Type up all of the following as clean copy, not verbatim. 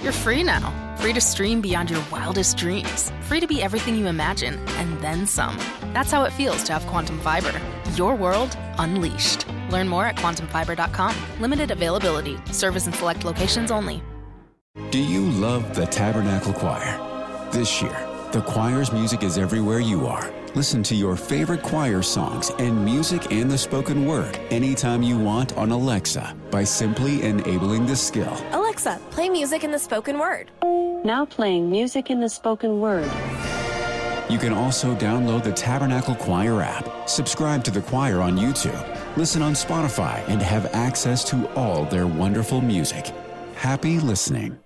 You're free now. Free to stream beyond your wildest dreams. Free to be everything you imagine, and then some. That's how it feels to have Quantum Fiber. Your world unleashed. Learn more at quantumfiber.com. Limited availability. Service in select locations only. Do you love the Tabernacle Choir? This year, the choir's music is everywhere you are. Listen to your favorite choir songs and music and the spoken word anytime you want on Alexa by simply enabling the skill. Alexa, play music in the spoken word. Now playing music in the spoken word. You can also download the Tabernacle Choir app, subscribe to the choir on YouTube, listen on Spotify, and have access to all their wonderful music. Happy listening.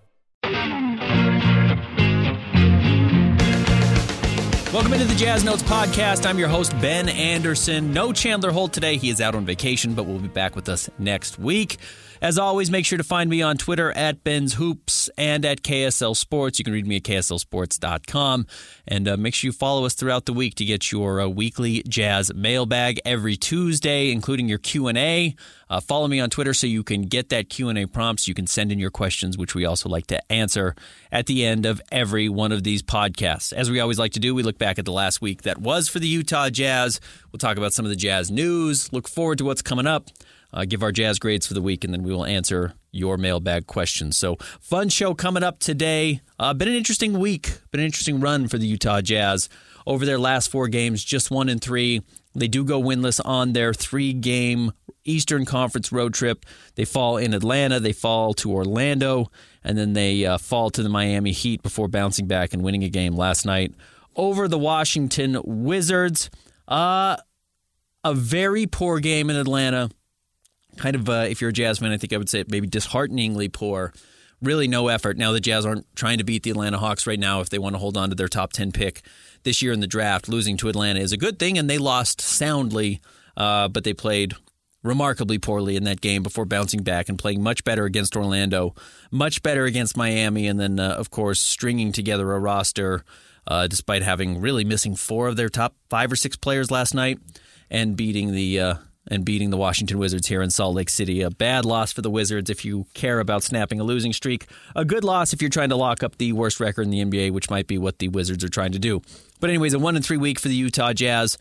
Welcome into the Jazz Notes podcast. I'm your host, Ben Anderson. No Chandler Holt today. He is out on vacation, but will be back with us next week. As always, make sure to find me on Twitter at Ben's Hoops and at KSL Sports. You can read me at KSLSports.com. And make sure you follow us throughout the week to get your weekly Jazz mailbag every Tuesday, including your Q&A. Follow me on Twitter so you can get that Q&A prompts. You can send in your questions, which we also like to answer at the end of every one of these podcasts. As we always like to do, we look back at the last week that was for the Utah Jazz. We'll talk about some of the Jazz news, look forward to what's coming up. Give our Jazz grades for the week, and then we will answer your mailbag questions. So, fun show coming up today. Been an interesting week, been an interesting run for the Utah Jazz. Over their last 4 games, just 1-3. They do go winless on their 3-game Eastern Conference road trip. They fall in Atlanta, they fall to Orlando, and then they fall to the Miami Heat before bouncing back and winning a game last night over the Washington Wizards. A very poor game in Atlanta. Kind of, if you're a Jazz fan, I think I would say maybe dishearteningly poor. Really no effort. Now the Jazz aren't trying to beat the Atlanta Hawks right now if they want to hold on to their top 10 pick this year in the draft. Losing to Atlanta is a good thing, and they lost soundly, but they played remarkably poorly in that game before bouncing back and playing much better against Orlando, much better against Miami, and then, of course, stringing together a roster despite having really missing 4 of their top 5 or 6 players last night and beating the Washington Wizards here in Salt Lake City. A bad loss for the Wizards if you care about snapping a losing streak. A good loss if you're trying to lock up the worst record in the NBA, which might be what the Wizards are trying to do. But anyways, a 1-3 week for the Utah Jazz.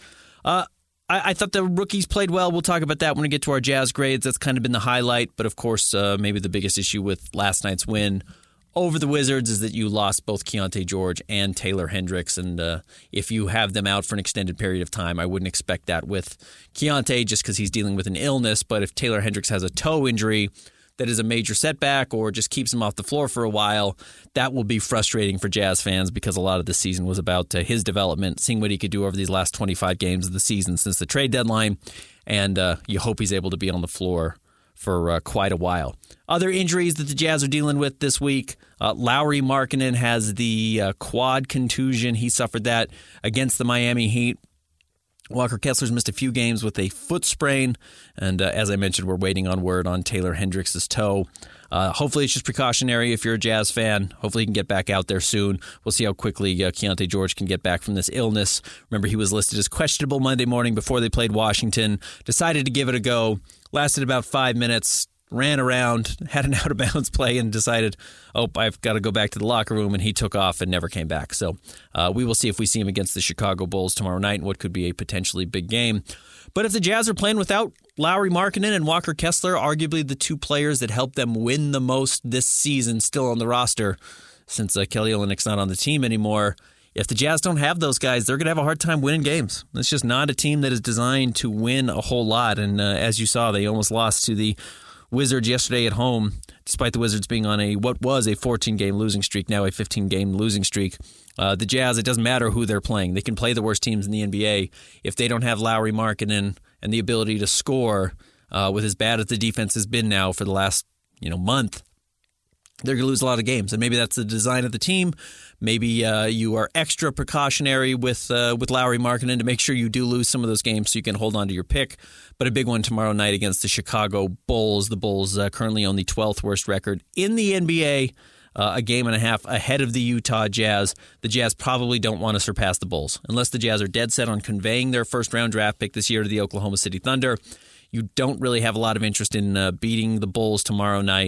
I thought the rookies played well. We'll talk about that when we get to our Jazz grades. That's kind of been the highlight. But of course, maybe the biggest issue with last night's win over the Wizards is that you lost both Keyonte George and Taylor Hendricks. And if you have them out for an extended period of time, I wouldn't expect that with Keyonte just because he's dealing with an illness. But if Taylor Hendricks has a toe injury that is a major setback or just keeps him off the floor for a while, that will be frustrating for Jazz fans because a lot of the season was about his development, seeing what he could do over these last 25 games of the season since the trade deadline. And you hope he's able to be on the floor for quite a while. Other injuries that the Jazz are dealing with this week, Lauri Markkanen has the quad contusion. He suffered that against the Miami Heat. Walker Kessler's missed a few games with a foot sprain, and as I mentioned, we're waiting on word on Taylor Hendricks' toe. Hopefully it's just precautionary if you're a Jazz fan. Hopefully he can get back out there soon. We'll see how quickly Keyonte George can get back from this illness. Remember, he was listed as questionable Monday morning before they played Washington. Decided to give it a go. Lasted about 5 minutes. Ran around, had an out-of-bounds play, and decided, I've got to go back to the locker room, and he took off and never came back. So we will see if we see him against the Chicago Bulls tomorrow night in what could be a potentially big game. But if the Jazz are playing without Lauri Markkanen and Walker Kessler, arguably the 2 players that helped them win the most this season still on the roster, since Kelly Olynyk's not on the team anymore, if the Jazz don't have those guys, they're going to have a hard time winning games. It's just not a team that is designed to win a whole lot. And as you saw, they almost lost to the Wizards yesterday at home, despite the Wizards being on what was a 14-game losing streak, now a 15-game losing streak. The Jazz, it doesn't matter who they're playing. They can play the worst teams in the NBA. If they don't have Lauri Markkanen and the ability to score with as bad as the defense has been now for the last month, they're going to lose a lot of games. And maybe that's the design of the team. Maybe you are extra precautionary with Lauri Markkanen to make sure you do lose some of those games so you can hold on to your pick. But a big one tomorrow night against the Chicago Bulls. The Bulls currently own the 12th worst record in the NBA, a game and a half ahead of the Utah Jazz. The Jazz probably don't want to surpass the Bulls. Unless the Jazz are dead set on conveying their first-round draft pick this year to the Oklahoma City Thunder, you don't really have a lot of interest in beating the Bulls tomorrow night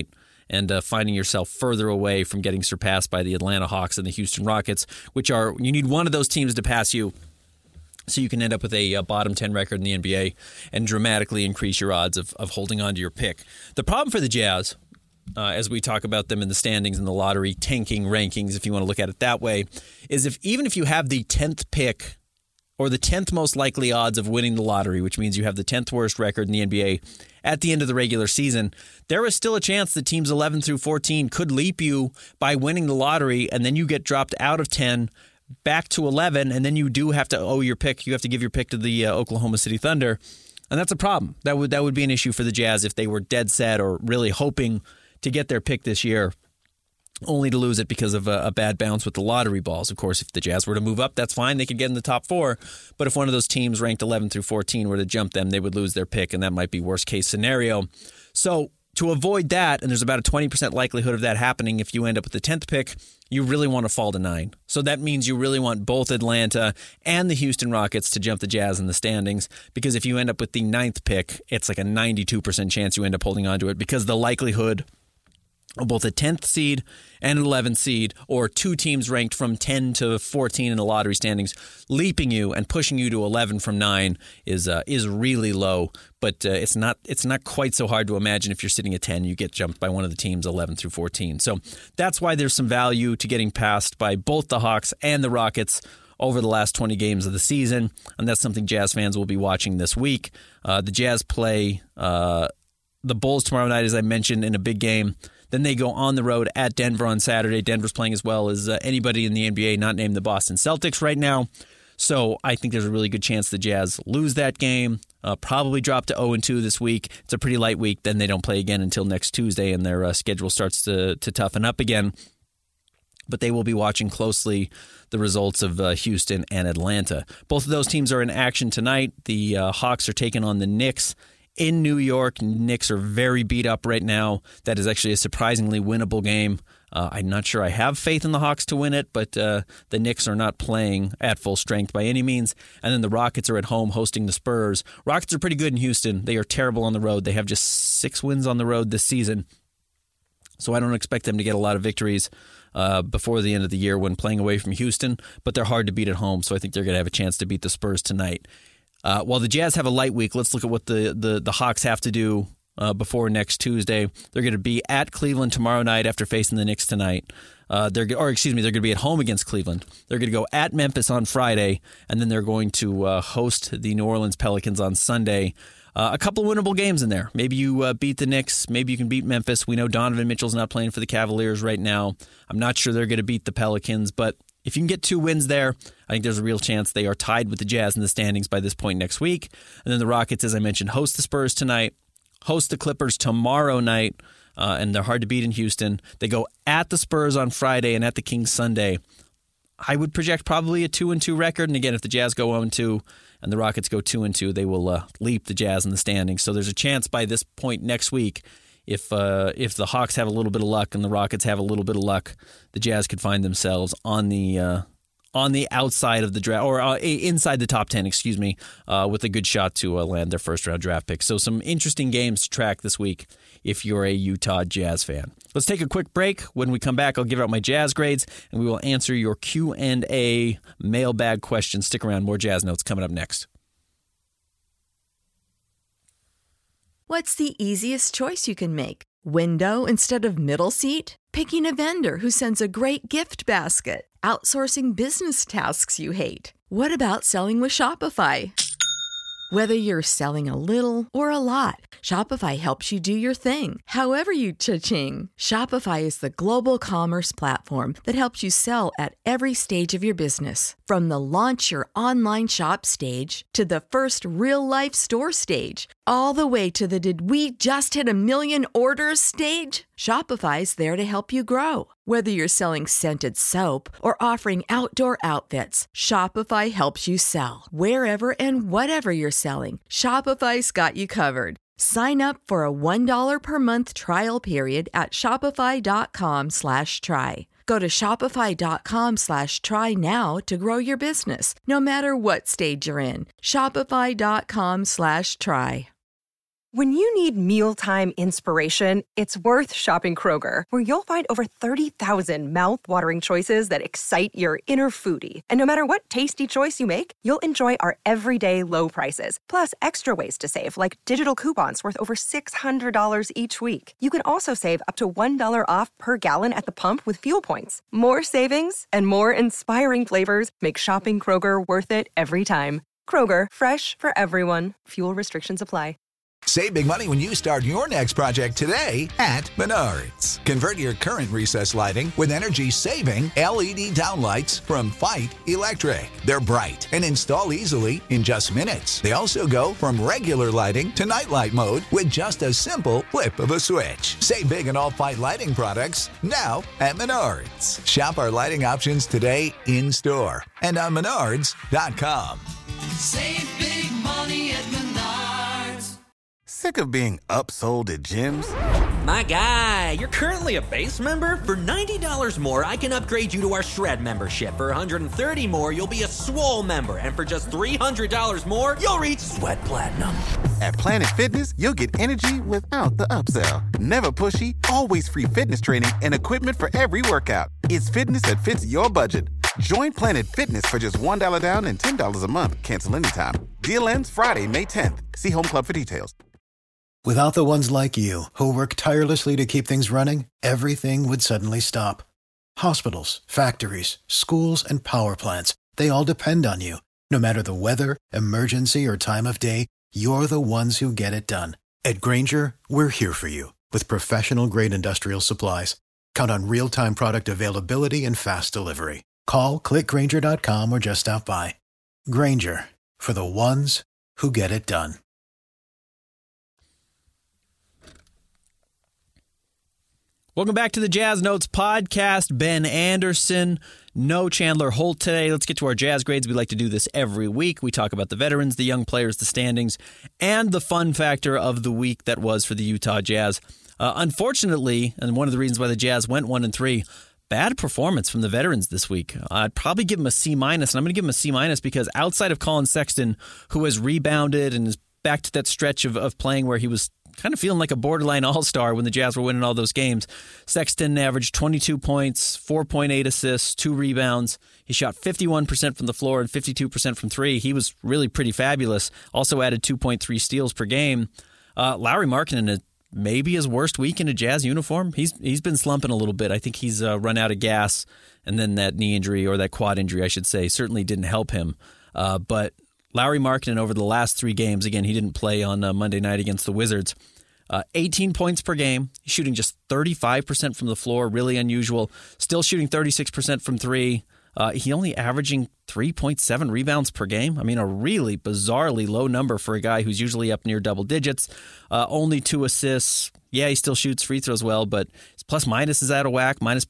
and finding yourself further away from getting surpassed by the Atlanta Hawks and the Houston Rockets, you need one of those teams to pass you so you can end up with a bottom 10 record in the NBA and dramatically increase your odds of holding on to your pick. The problem for the Jazz, as we talk about them in the standings and the lottery tanking rankings, if you want to look at it that way, is even if you have the 10th pick or the 10th most likely odds of winning the lottery, which means you have the 10th worst record in the NBA at the end of the regular season, there is still a chance that teams 11 through 14 could leap you by winning the lottery, and then you get dropped out of 10 back to 11, and then you do have to owe your pick. You have to give your pick to the Oklahoma City Thunder, and that's a problem. That would be an issue for the Jazz if they were dead set or really hoping to get their pick this year, only to lose it because of a bad bounce with the lottery balls. Of course, if the Jazz were to move up, that's fine. They could get in the top 4. But if one of those teams ranked 11 through 14 were to jump them, they would lose their pick, and that might be worst case scenario. So to avoid that, and there's about a 20% likelihood of that happening if you end up with the 10th pick, you really want to fall to 9. So that means you really want both Atlanta and the Houston Rockets to jump the Jazz in the standings, because if you end up with the 9th pick, it's like a 92% chance you end up holding on to it, because the likelihood of both a 10th seed and an 11th seed, or two teams ranked from 10 to 14 in the lottery standings, leaping you and pushing you to 11 from 9 is really low. But it's not quite so hard to imagine if you're sitting at 10, you get jumped by one of the teams 11 through 14. So that's why there's some value to getting passed by both the Hawks and the Rockets over the last 20 games of the season, and that's something Jazz fans will be watching this week. The Jazz play the Bulls tomorrow night, as I mentioned, in a big game. Then they go on the road at Denver on Saturday. Denver's playing as well as anybody in the NBA, not named the Boston Celtics right now. So I think there's a really good chance the Jazz lose that game, probably drop to 0-2 this week. It's a pretty light week. Then they don't play again until next Tuesday, and their schedule starts to toughen up again. But they will be watching closely the results of Houston and Atlanta. Both of those teams are in action tonight. The Hawks are taking on the Knicks in New York. Knicks are very beat up right now. That is actually a surprisingly winnable game. I'm not sure I have faith in the Hawks to win it, but the Knicks are not playing at full strength by any means. And then the Rockets are at home hosting the Spurs. Rockets are pretty good in Houston. They are terrible on the road. They have just 6 wins on the road this season. So I don't expect them to get a lot of victories before the end of the year when playing away from Houston, but they're hard to beat at home, so I think they're going to have a chance to beat the Spurs tonight. While the Jazz have a light week, let's look at what the Hawks have to do before next Tuesday. They're going to be at Cleveland tomorrow night after facing the Knicks tonight. They're going to be at home against Cleveland. They're going to go at Memphis on Friday, and then they're going to host the New Orleans Pelicans on Sunday. A couple of winnable games in there. Maybe you beat the Knicks. Maybe you can beat Memphis. We know Donovan Mitchell's not playing for the Cavaliers right now. I'm not sure they're going to beat the Pelicans, but if you can get 2 wins there, I think there's a real chance they are tied with the Jazz in the standings by this point next week. And then the Rockets, as I mentioned, host the Spurs tonight, host the Clippers tomorrow night, and they're hard to beat in Houston. They go at the Spurs on Friday and at the Kings Sunday. I would project probably a 2-2 record. And again, if the Jazz go 0-2 and the Rockets go 2-2, they will leap the Jazz in the standings. So there's a chance by this point next week, if the Hawks have a little bit of luck and the Rockets have a little bit of luck, the Jazz could find themselves on the outside of the draft, or inside the top 10, with a good shot to land their first round draft pick. So some interesting games to track this week if you're a Utah Jazz fan. Let's take a quick break. When we come back, I'll give out my Jazz grades, and we will answer your Q&A mailbag questions. Stick around. More Jazz Notes coming up next. What's the easiest choice you can make? Window instead of middle seat? Picking a vendor who sends a great gift basket? Outsourcing business tasks you hate? What about selling with Shopify? Whether you're selling a little or a lot, Shopify helps you do your thing, however you cha-ching. Shopify is the global commerce platform that helps you sell at every stage of your business. From the launch your online shop stage to the first real-life store stage, all the way to the did we just hit 1 million orders stage. Shopify's there to help you grow. Whether you're selling scented soap or offering outdoor outfits, Shopify helps you sell. Wherever and whatever you're selling, Shopify's got you covered. Sign up for a $1 per month trial period at shopify.com/try. Go to shopify.com/try now to grow your business, no matter what stage you're in. Shopify.com/try. When you need mealtime inspiration, it's worth shopping Kroger, where you'll find over 30,000 mouth-watering choices that excite your inner foodie. And no matter what tasty choice you make, you'll enjoy our everyday low prices, plus extra ways to save, like digital coupons worth over $600 each week. You can also save up to $1 off per gallon at the pump with fuel points. More savings and more inspiring flavors make shopping Kroger worth it every time. Kroger, fresh for everyone. Fuel restrictions apply. Save big money when you start your next project today at Menards. Convert your current recessed lighting with energy-saving LED downlights from Fight Electric. They're bright and install easily in just minutes. They also go from regular lighting to nightlight mode with just a simple flip of a switch. Save big on all Fight lighting products now at Menards. Shop our lighting options today in-store and on Menards.com. Save big money at Menards. Sick of being upsold at gyms? My guy, you're currently a base member? For $90 more, I can upgrade you to our Shred membership. For $130 more, you'll be a Swole member. And for just $300 more, you'll reach Sweat Platinum. At Planet Fitness, you'll get energy without the upsell. Never pushy, always free fitness training and equipment for every workout. It's fitness that fits your budget. Join Planet Fitness for just $1 down and $10 a month. Cancel anytime. Deal ends Friday, May 10th. See Home Club for details. Without the ones like you, who work tirelessly to keep things running, everything would suddenly stop. Hospitals, factories, schools, and power plants, they all depend on you. No matter the weather, emergency, or time of day, you're the ones who get it done. At Grainger, we're here for you with professional-grade industrial supplies. Count on real-time product availability and fast delivery. Call, click Grainger.com, or just stop by. Grainger, for the ones who get it done. Welcome back to the Jazz Notes podcast. Ben Anderson, no Chandler Holt today. Let's get to our Jazz grades. We like to do this every week. We talk about the veterans, the young players, the standings, and the fun factor of the week that was for the Utah Jazz. Unfortunately, and one of the reasons why the Jazz went 1-3, bad performance from the veterans this week. I'd probably give him a C-, and I'm going to give him a C- because outside of Colin Sexton, who has rebounded and is back to that stretch of playing where he was kind of feeling like a borderline all-star when the Jazz were winning all those games. Sexton averaged 22 points, 4.8 assists, 2 rebounds. He shot 51% from the floor and 52% from three. He was really pretty fabulous. Also added 2.3 steals per game. Lauri Markkanen, maybe his worst week in a Jazz uniform. He's been slumping a little bit. I think he's run out of gas, and then that knee injury, or that quad injury, I should say, certainly didn't help him. But Lauri Markkanen over the last 3 games, again, he didn't play on Monday night against the Wizards, 18 points per game. He's shooting just 35% from the floor, really unusual. Still shooting 36% from three. He only averaging 3.7 rebounds per game. I mean, a really bizarrely low number for a guy who's usually up near double digits. Only 2 assists. Yeah, he still shoots free throws well, but his plus-minus is out of whack, minus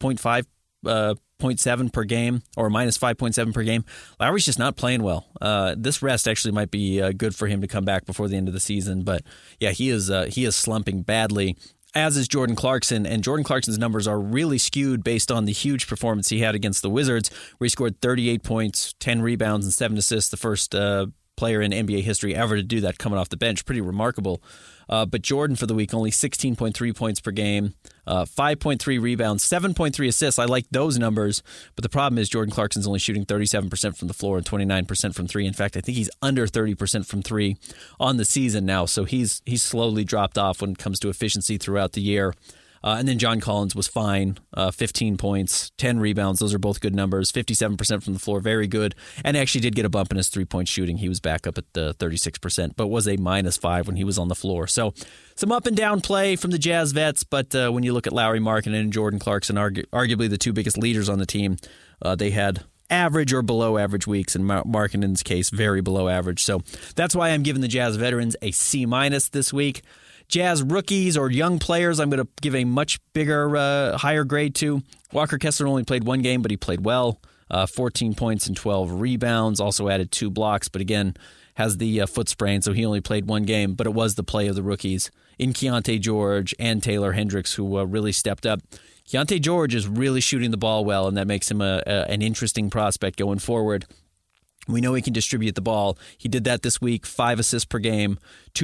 0.7 per game, or minus 5.7 per game. Lauri's just not playing well. This rest actually might be good for him to come back before the end of the season. But yeah, he is slumping badly, as is Jordan Clarkson. And Jordan Clarkson's numbers are really skewed based on the huge performance he had against the Wizards, where he scored 38 points, 10 rebounds, and 7 assists, the first player in NBA history ever to do that coming off the bench. Pretty remarkable. But Jordan for the week, only 16.3 points per game, 5.3 rebounds, 7.3 assists. I like those numbers, but the problem is Jordan Clarkson's only shooting 37% from the floor and 29% from three. In fact, I think he's under 30% from three on the season now, so he's slowly dropped off when it comes to efficiency throughout the year. And then John Collins was fine, 15 points, 10 rebounds. Those are both good numbers, 57% from the floor, very good. And actually did get a bump in his three-point shooting. He was back up at the 36%, but was a -5 when he was on the floor. So some up and down play from the Jazz vets, but when you look at Lauri Markkanen and Jordan Clarkson, arguably the two biggest leaders on the team, they had average or below average weeks. In Markkanen's case, very below average. So that's why I'm giving the Jazz veterans a C- this week. Jazz rookies or young players, I'm going to give a much bigger, higher grade to. Walker Kessler only played 1 game, but he played well. 14 points and 12 rebounds. Also added 2 blocks, but again, has the foot sprain, so he only played 1 game. But it was the play of the rookies in Keontae George and Taylor Hendricks who really stepped up. Keontae George is really shooting the ball well, and that makes him an interesting prospect going forward. We know he can distribute the ball. He did that this week, 5 assists per game,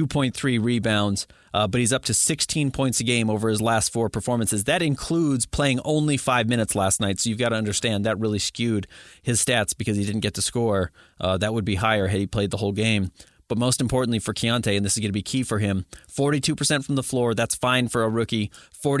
2.3 rebounds, but he's up to 16 points a game over his last 4 performances. That includes playing only 5 minutes last night, so you've got to understand that really skewed his stats because he didn't get to score. That would be higher had he played the whole game. But most importantly for Keontae, and this is going to be key for him, 42% from the floor, that's fine for a rookie.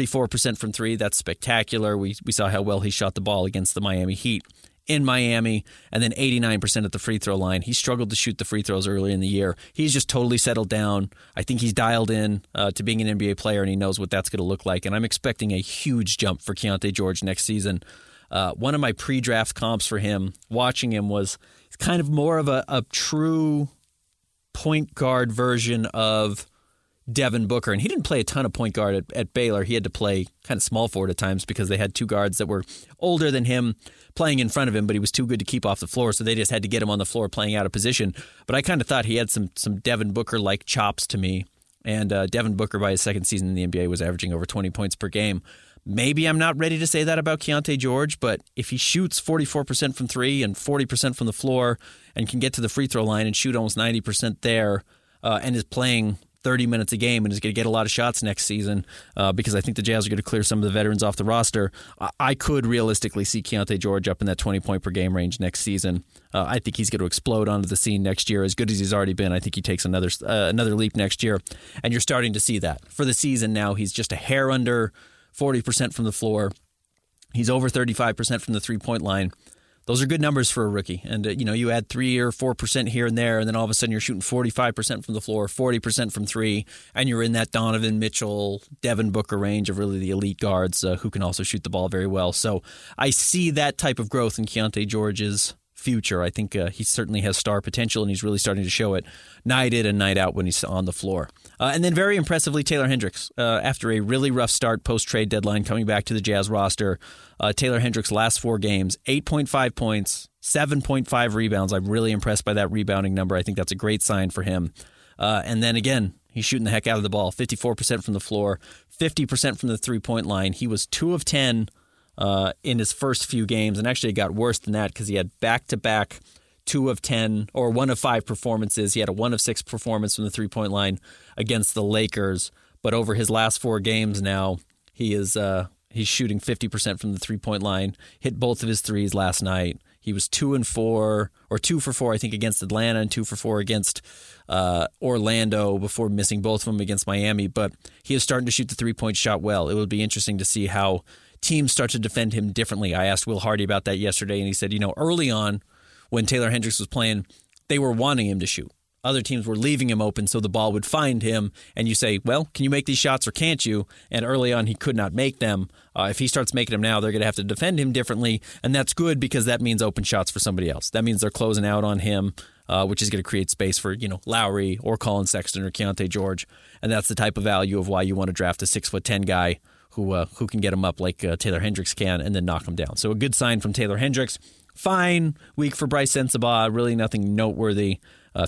44% from 3, that's spectacular. We saw how well he shot the ball against the Miami Heat in Miami, and then 89% at the free throw line. He struggled to shoot the free throws early in the year. He's just totally settled down. I think he's dialed in to being an NBA player, and he knows what that's going to look like. And I'm expecting a huge jump for Keontae George next season. One of my pre-draft comps for him, watching him, was kind of more of a true point guard version of Devin Booker. And he didn't play a ton of point guard at Baylor. He had to play kind of small forward at times because they had 2 guards that were older than him playing in front of him, but he was too good to keep off the floor, so they just had to get him on the floor playing out of position. But I kind of thought he had some Devin Booker-like chops to me. And Devin Booker, by his second season in the NBA, was averaging over 20 points per game. Maybe I'm not ready to say that about Keontae George, but if he shoots 44% from 3 and 40% from the floor and can get to the free throw line and shoot almost 90% there and is playing 30 minutes a game and is going to get a lot of shots next season because I think the Jazz are going to clear some of the veterans off the roster, I could realistically see Keontae George up in that 20-point per game range next season. I think he's going to explode onto the scene next year. As good as he's already been, I think he takes another leap next year, and you're starting to see that. For the season now, he's just a hair under 40% from the floor. He's over 35% from the three-point line. Those are good numbers for a rookie. And, you add 3 or 4% here and there, and then all of a sudden you're shooting 45% from the floor, 40% from 3, and you're in that Donovan Mitchell, Devin Booker range of really the elite guards who can also shoot the ball very well. So I see that type of growth in Keontae George's future. I think he certainly has star potential, and he's really starting to show it night in and night out when he's on the floor. And then very impressively, Taylor Hendricks. After a really rough start post-trade deadline coming back to the Jazz roster, Taylor Hendricks' last 4 games, 8.5 points, 7.5 rebounds. I'm really impressed by that rebounding number. I think that's a great sign for him. And then again, he's shooting the heck out of the ball, 54% from the floor, 50% from the three-point line. He was 2 of 10 in his first few games, and actually it got worse than that because he had back-to-back 2 of 10 or 1 of 5 performances. He had a 1 of 6 performance from the three-point line against the Lakers, but over his last 4 games now, he's shooting 50% from the three-point line, hit both of his threes last night. He was 2 for 4, I think, against Atlanta and 2 for 4 against Orlando before missing both of them against Miami, but he is starting to shoot the three-point shot well. It would be interesting to see how teams start to defend him differently. I asked Will Hardy about that yesterday, and he said, early on when Taylor Hendricks was playing, they were wanting him to shoot. Other teams were leaving him open so the ball would find him, and you say, well, can you make these shots or can't you? And early on, he could not make them. If he starts making them now, they're going to have to defend him differently, and that's good because that means open shots for somebody else. That means they're closing out on him, which is going to create space for, Lowry or Colin Sexton or Keontae George, and that's the type of value of why you want to draft a 6'10" guy who can get him up like Taylor Hendricks can and then knock him down. So a good sign from Taylor Hendricks. Fine week for Bryce Sensabaugh, really nothing noteworthy.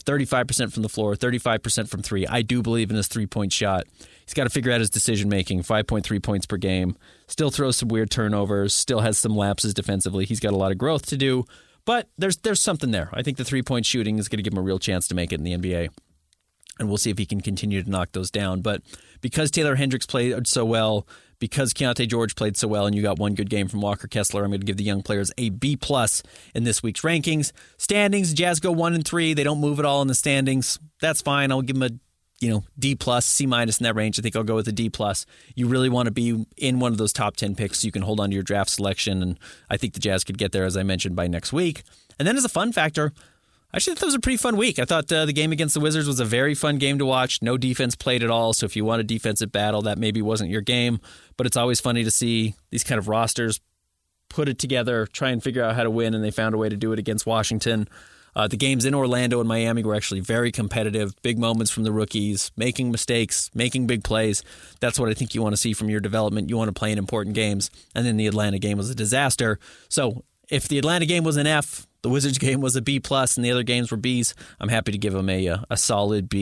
35% from the floor, 35% from 3. I do believe in his three-point shot. He's got to figure out his decision-making, 5.3 points per game. Still throws some weird turnovers, still has some lapses defensively. He's got a lot of growth to do, but there's something there. I think the three-point shooting is going to give him a real chance to make it in the NBA. And we'll see if he can continue to knock those down. But because Taylor Hendricks played so well, because Keontae George played so well, and you got one good game from Walker Kessler, I'm going to give the young players a B+ in this week's rankings. Standings, Jazz go 1-3. They don't move at all in the standings. That's fine. I'll give them a D+, C- in that range. I think I'll go with a D+. You really want to be in one of those top 10 picks so you can hold on to your draft selection, and I think the Jazz could get there, as I mentioned, by next week. And then as a fun factor, I actually thought it was a pretty fun week. I thought the game against the Wizards was a very fun game to watch. No defense played at all, so if you want a defensive battle, that maybe wasn't your game. But it's always funny to see these kind of rosters put it together, try and figure out how to win, and they found a way to do it against Washington. The games in Orlando and Miami were actually very competitive. Big moments from the rookies, making mistakes, making big plays. That's what I think you want to see from your development. You want to play in important games. And then the Atlanta game was a disaster. So if the Atlanta game was an F, the Wizards game was a B+, and the other games were Bs, I'm happy to give them a solid B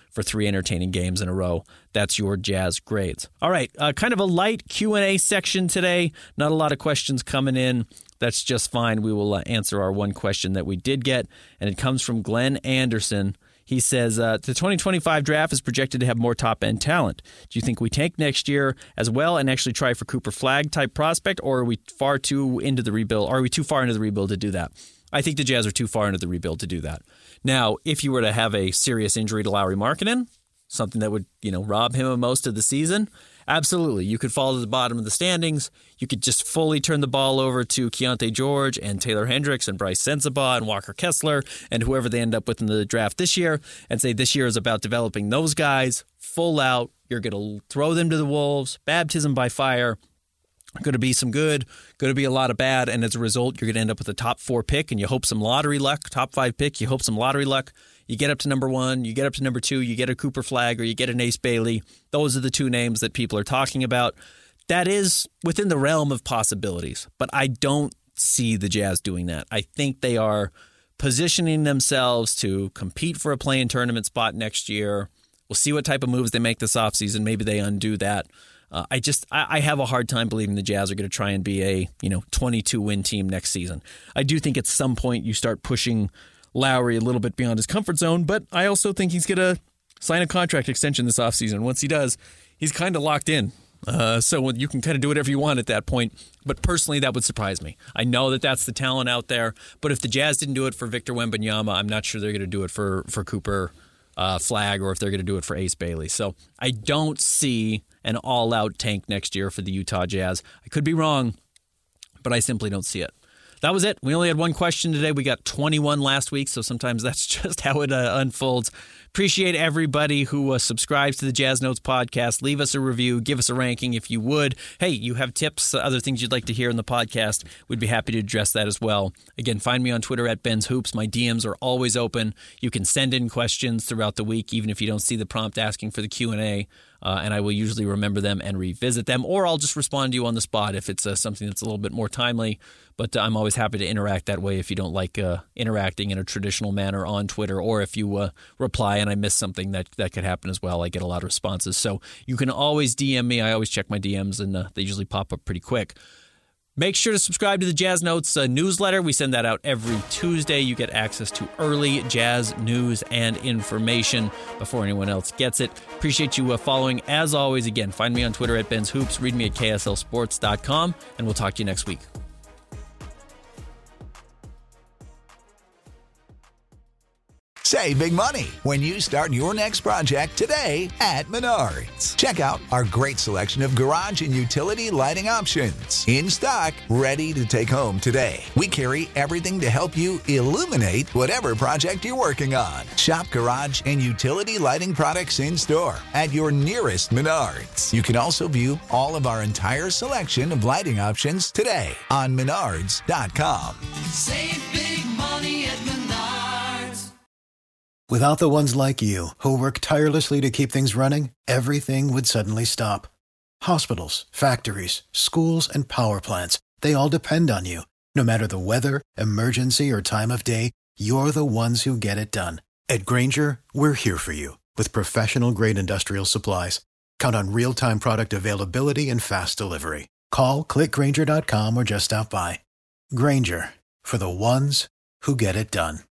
for 3 entertaining games in a row. That's your Jazz grades. All right, kind of a light Q&A section today. Not a lot of questions coming in. That's just fine. We will answer our one question that we did get, and it comes from Glenn Anderson. He says, the 2025 draft is projected to have more top-end talent. Do you think we tank next year as well and actually try for Cooper Flagg type prospect, or are we too far into the rebuild to do that? I think the Jazz are too far into the rebuild to do that. Now, if you were to have a serious injury to Lauri Markkanen, something that would, rob him of most of the season, absolutely. You could fall to the bottom of the standings. You could just fully turn the ball over to Keontae George and Taylor Hendricks and Bryce Sensabaugh and Walker Kessler and whoever they end up with in the draft this year and say this year is about developing those guys full out. You're going to throw them to the wolves, baptism by fire. Going to be some good, going to be a lot of bad, and as a result, you're going to end up with a top 4 pick, and you hope some lottery luck, top 5 pick, you hope some lottery luck. You get up to number 1, you get up to number 2, you get a Cooper Flagg, or you get an Ace Bailey. Those are the 2 names that people are talking about. That is within the realm of possibilities, but I don't see the Jazz doing that. I think they are positioning themselves to compete for a play-in tournament spot next year. We'll see what type of moves they make this offseason. Maybe they undo that. I have a hard time believing the Jazz are going to try and be a 22-win team next season. I do think at some point you start pushing Lowry a little bit beyond his comfort zone, but I also think he's going to sign a contract extension this offseason. Once he does, he's kind of locked in. So you can kind of do whatever you want at that point. But personally, that would surprise me. I know that that's the talent out there, but if the Jazz didn't do it for Victor Wembanyama, I'm not sure they're going to do it for Cooper Flagg or if they're going to do it for Ace Bailey. So I don't see an all-out tank next year for the Utah Jazz. I could be wrong, but I simply don't see it. That was it. We only had one question today. We got 21 last week, so sometimes that's just how it unfolds. Appreciate everybody who subscribes to the Jazz Notes podcast. Leave us a review. Give us a ranking if you would. Hey, you have tips, other things you'd like to hear in the podcast. We'd be happy to address that as well. Again, find me on Twitter at Ben's Hoops. My DMs are always open. You can send in questions throughout the week, even if you don't see the prompt asking for the Q&A. And I will usually remember them and revisit them, or I'll just respond to you on the spot if it's something that's a little bit more timely. But I'm always happy to interact that way if you don't like interacting in a traditional manner on Twitter, or if you reply and I miss something, that could happen as well. I get a lot of responses. So you can always DM me. I always check my DMs, and they usually pop up pretty quick. Make sure to subscribe to the Jazz Notes newsletter. We send that out every Tuesday. You get access to early Jazz news and information before anyone else gets it. Appreciate you following. As always, again, find me on Twitter at Ben's Hoops. Read me at KSLSports.com, and we'll talk to you next week. Save big money when you start your next project today at Menards. Check out our great selection of garage and utility lighting options. In stock, ready to take home today. We carry everything to help you illuminate whatever project you're working on. Shop garage and utility lighting products in store at your nearest Menards. You can also view all of our entire selection of lighting options today on Menards.com. Save big money at Menards. Without the ones like you, who work tirelessly to keep things running, everything would suddenly stop. Hospitals, factories, schools, and power plants, they all depend on you. No matter the weather, emergency, or time of day, you're the ones who get it done. At Grainger, we're here for you with professional-grade industrial supplies. Count on real-time product availability and fast delivery. Call, click Grainger.com, or just stop by. Grainger, for the ones who get it done.